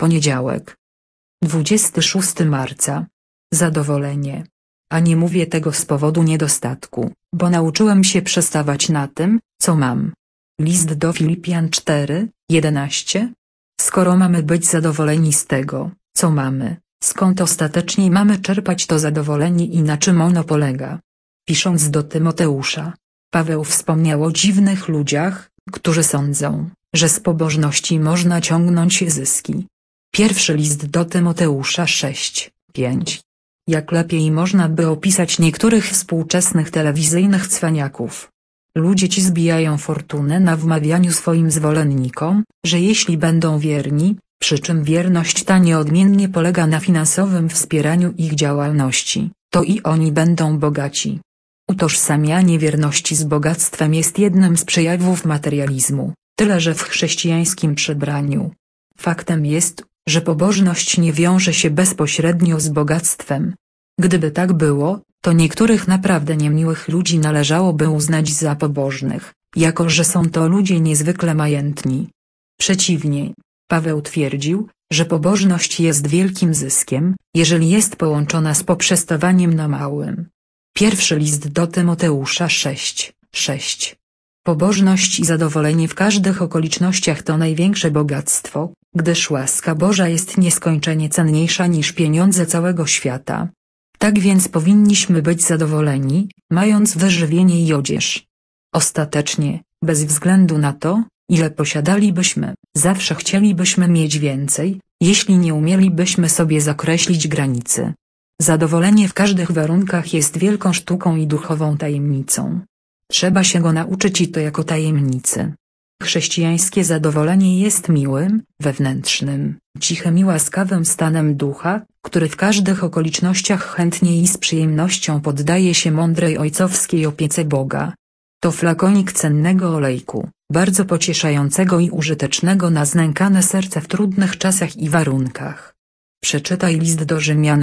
Poniedziałek. 26 marca. Zadowolenie. A nie mówię tego z powodu niedostatku, bo nauczyłem się przestawać na tym, co mam. List do Filipian 4:11. Skoro mamy być zadowoleni z tego, co mamy, skąd ostatecznie mamy czerpać to zadowolenie i na czym ono polega? Pisząc do Tymoteusza, Paweł wspomniał o dziwnych ludziach, którzy sądzą, że z pobożności można ciągnąć zyski. Pierwszy list do Tymoteusza 6:5. Jak lepiej można by opisać niektórych współczesnych telewizyjnych cwaniaków? Ludzie ci zbijają fortunę na wmawianiu swoim zwolennikom, że jeśli będą wierni, przy czym wierność ta nieodmiennie polega na finansowym wspieraniu ich działalności, to i oni będą bogaci. Utożsamianie wierności z bogactwem jest jednym z przejawów materializmu, tyle że w chrześcijańskim przebraniu. Faktem jest, że pobożność nie wiąże się bezpośrednio z bogactwem. Gdyby tak było, to niektórych naprawdę niemiłych ludzi należałoby uznać za pobożnych, jako że są to ludzie niezwykle majętni. Przeciwnie, Paweł twierdził, że pobożność jest wielkim zyskiem, jeżeli jest połączona z poprzestawaniem na małym. Pierwszy list do Tymoteusza 6:6. Pobożność i zadowolenie w każdych okolicznościach to największe bogactwo, gdyż łaska Boża jest nieskończenie cenniejsza niż pieniądze całego świata. Tak więc powinniśmy być zadowoleni, mając wyżywienie i odzież. Ostatecznie, bez względu na to, ile posiadalibyśmy, zawsze chcielibyśmy mieć więcej, jeśli nie umielibyśmy sobie zakreślić granicy. Zadowolenie w każdych warunkach jest wielką sztuką i duchową tajemnicą. Trzeba się go nauczyć i to jako tajemnicy. Chrześcijańskie zadowolenie jest miłym, wewnętrznym, cichym i łaskawym stanem ducha, który w każdych okolicznościach chętnie i z przyjemnością poddaje się mądrej ojcowskiej opiece Boga. To flakonik cennego olejku, bardzo pocieszającego i użytecznego na znękane serce w trudnych czasach i warunkach. Przeczytaj list do Rzymian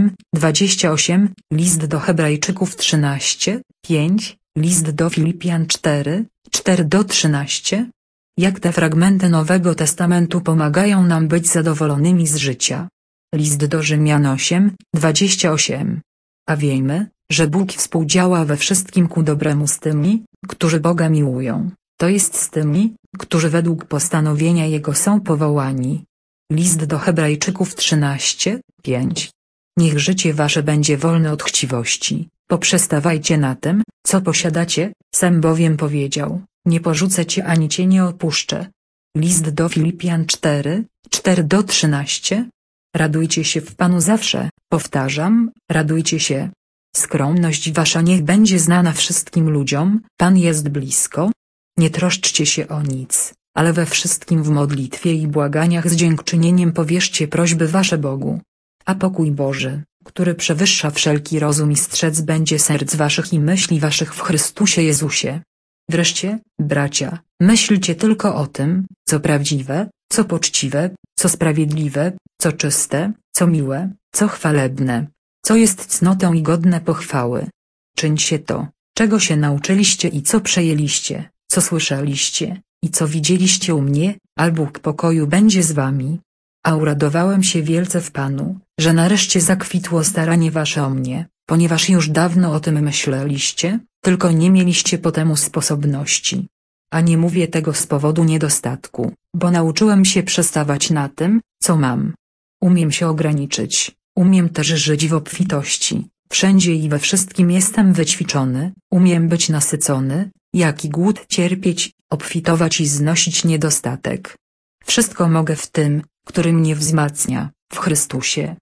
8:28, list do Hebrajczyków 13:5, list do Filipian 4:4-13. Jak te fragmenty Nowego Testamentu pomagają nam być zadowolonymi z życia. List do Rzymian 8:28. A wiemy, że Bóg współdziała we wszystkim ku dobremu z tymi, którzy Boga miłują, to jest z tymi, którzy według postanowienia Jego są powołani. List do Hebrajczyków 13:5. Niech życie wasze będzie wolne od chciwości, poprzestawajcie na tym, co posiadacie, sam bowiem powiedział, nie porzucę cię ani cię nie opuszczę. List do Filipian 4:4-13. Radujcie się w Panu zawsze, powtarzam, radujcie się. Skromność wasza niech będzie znana wszystkim ludziom, Pan jest blisko. Nie troszczcie się o nic, ale we wszystkim w modlitwie i błaganiach z dziękczynieniem powierzcie prośby wasze Bogu. A pokój Boży, który przewyższa wszelki rozum i strzec będzie serc waszych i myśli waszych w Chrystusie Jezusie. Wreszcie, bracia, myślcie tylko o tym, co prawdziwe, co poczciwe, co sprawiedliwe, co czyste, co miłe, co chwalebne, co jest cnotą i godne pochwały. Czyńcie to, czego się nauczyliście i co przejęliście, co słyszeliście, i co widzieliście u mnie, a Bóg pokoju będzie z wami. A uradowałem się wielce w Panu, że nareszcie zakwitło staranie wasze o mnie, ponieważ już dawno o tym myśleliście, tylko nie mieliście po temu sposobności. A nie mówię tego z powodu niedostatku, bo nauczyłem się przestawać na tym, co mam. Umiem się ograniczyć, umiem też żyć w obfitości, wszędzie i we wszystkim jestem wyćwiczony, umiem być nasycony, jak i głód cierpieć, obfitować i znosić niedostatek. Wszystko mogę w tym, który mnie wzmacnia, w Chrystusie.